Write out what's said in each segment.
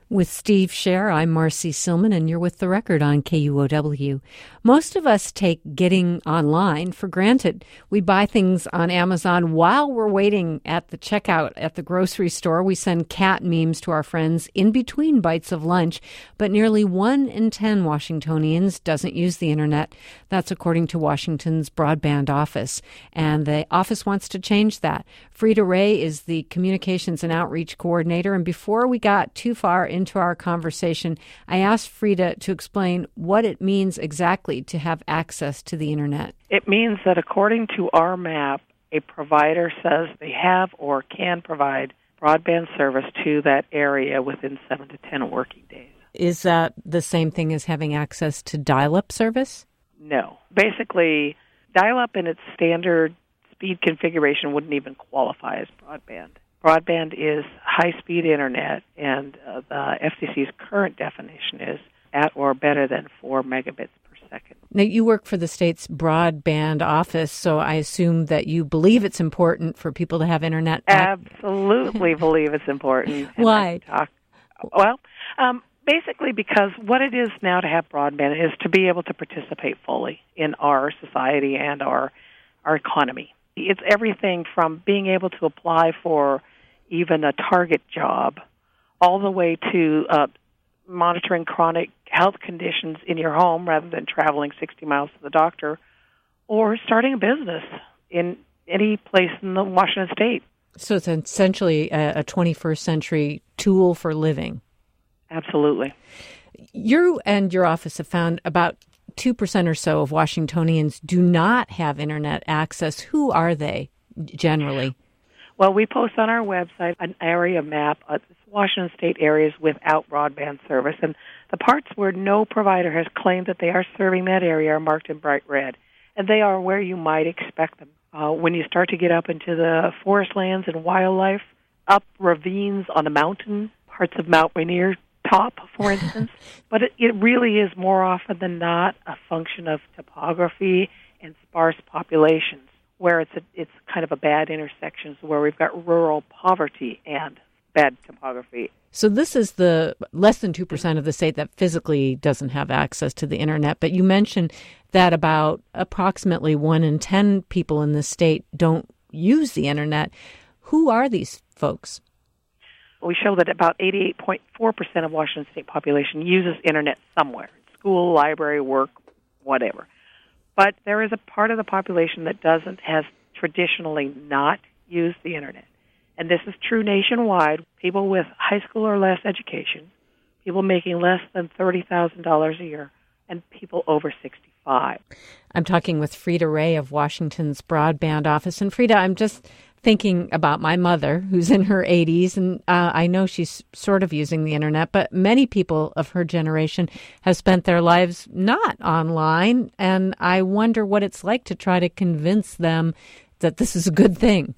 With Steve Scher, I'm Marcy Silman, and you're with The Record on KUOW. Most of us take getting online for granted. We buy things on Amazon while we're waiting at the checkout at the grocery store. We send cat memes to our friends in between bites of lunch, but nearly 1 in 10 Washingtonians doesn't use the internet. That's according to Washington's broadband office, and the office wants to change that. Frida Ray is the communications and outreach coordinator, and before we got too far into our conversation, I asked Frida to explain what it means exactly to have access to the internet. It means that according to our map, a provider says they have or can provide broadband service to that area within 7 to 10 working days. Is that the same thing as having access to dial-up service? No. Basically, dial-up in its standard speed configuration wouldn't even qualify as broadband. Broadband is high-speed internet, and the FCC's current definition is at or better than 4 megabits per second. Now, you work for the state's broadband office, so I assume that you believe it's important for people to have internet. Absolutely believe it's important. Why? Basically because what it is now to have broadband is to be able to participate fully in our society and our economy. It's everything from being able to apply for even a Target job all the way to monitoring chronic health conditions in your home rather than traveling 60 miles to the doctor, or starting a business in any place in the Washington state. So it's essentially a 21st century tool for living. Absolutely. You and your office have found about 2% or so of Washingtonians do not have internet access. Who are they generally? Well, we post on our website an area map of Washington state areas without broadband service, and the parts where no provider has claimed that they are serving that area are marked in bright red, and they are where you might expect them. When you start to get up into the forest lands and wildlife, up ravines on the mountain, parts of Mount Rainier top, for instance, but it really is more often than not a function of topography and sparse populations, where it's kind of a bad intersection where we've got rural poverty and bad topography. So this is the less than 2% of the state that physically doesn't have access to the internet, but you mentioned that about approximately 1 in 10 people in the state don't use the internet. Who are these folks? We show that about 88.4% of Washington state population uses internet somewhere, school, library, work, whatever. But there is a part of the population that has traditionally not used the internet. And this is true nationwide. People with high school or less education, people making less than $30,000 a year, and people over 65. I'm talking with Frida Ray of Washington's broadband office. And Frida, I'm just thinking about my mother, who's in her 80s, and I know she's sort of using the internet, but many people of her generation have spent their lives not online, and I wonder what it's like to try to convince them that this is a good thing.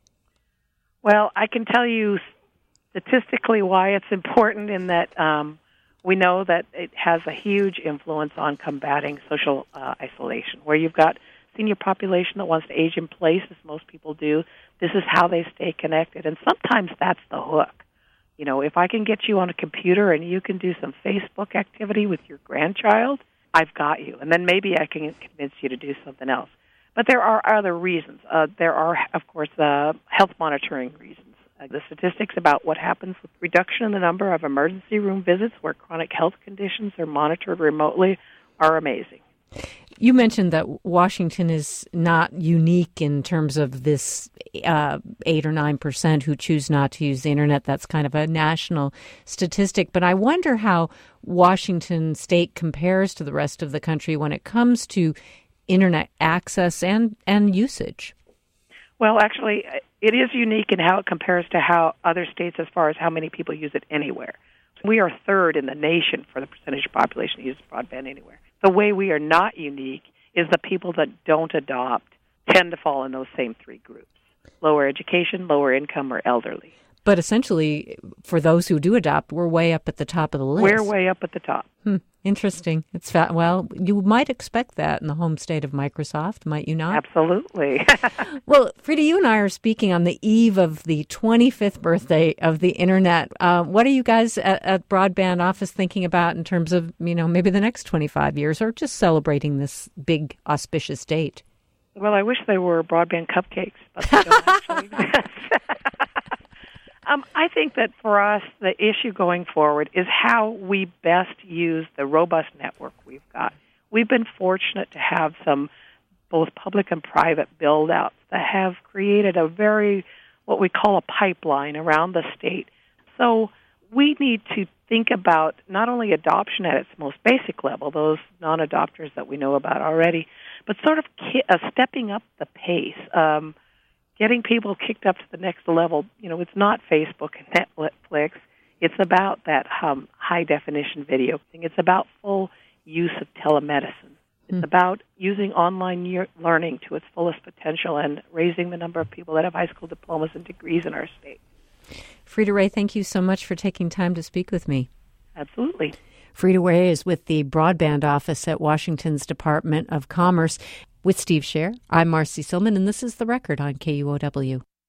Well, I can tell you statistically why it's important in that we know that it has a huge influence on combating social isolation, where you've got senior population that wants to age in place, as most people do. This is how they stay connected, and sometimes that's the hook. You know, if I can get you on a computer and you can do some Facebook activity with your grandchild, I've got you, and then maybe I can convince you to do something else. But there are other reasons. There are, of course, health monitoring reasons. The statistics about what happens with reduction in the number of emergency room visits where chronic health conditions are monitored remotely are amazing. You mentioned that Washington is not unique in terms of this 8 or 9% who choose not to use the internet. That's kind of a national statistic. But I wonder how Washington state compares to the rest of the country when it comes to internet access and usage. Well, actually, it is unique in how it compares to how other states as far as how many people use it anywhere. We are third in the nation for the percentage of population that uses broadband anywhere. The way we are not unique is the people that don't adopt tend to fall in those same three groups: lower education, lower income, or elderly. But essentially, for those who do adopt, we're way up at the top of the list. We're way up at the top. Interesting. Well, you might expect that in the home state of Microsoft, might you not? Absolutely. Well, Frida, you and I are speaking on the eve of the 25th birthday of the Internet. What are you guys at Broadband Office thinking about in terms of, maybe the next 25 years or just celebrating this big auspicious date? Well, I wish they were broadband cupcakes, but they don't actually exist. I think that for us, the issue going forward is how we best use the robust network we've got. We've been fortunate to have some both public and private build-outs that have created what we call a pipeline around the state. So we need to think about not only adoption at its most basic level, those non-adopters that we know about already, but sort of stepping up the pace, getting people kicked up to the next level. It's not Facebook and Netflix. It's about that high-definition video thing. It's about full use of telemedicine. It's about using online learning to its fullest potential and raising the number of people that have high school diplomas and degrees in our state. Frida Ray, thank you so much for taking time to speak with me. Absolutely. Frida Ray is with the Broadband Office at Washington's Department of Commerce. With Steve Scher, I'm Marcy Silman, and this is The Record on KUOW.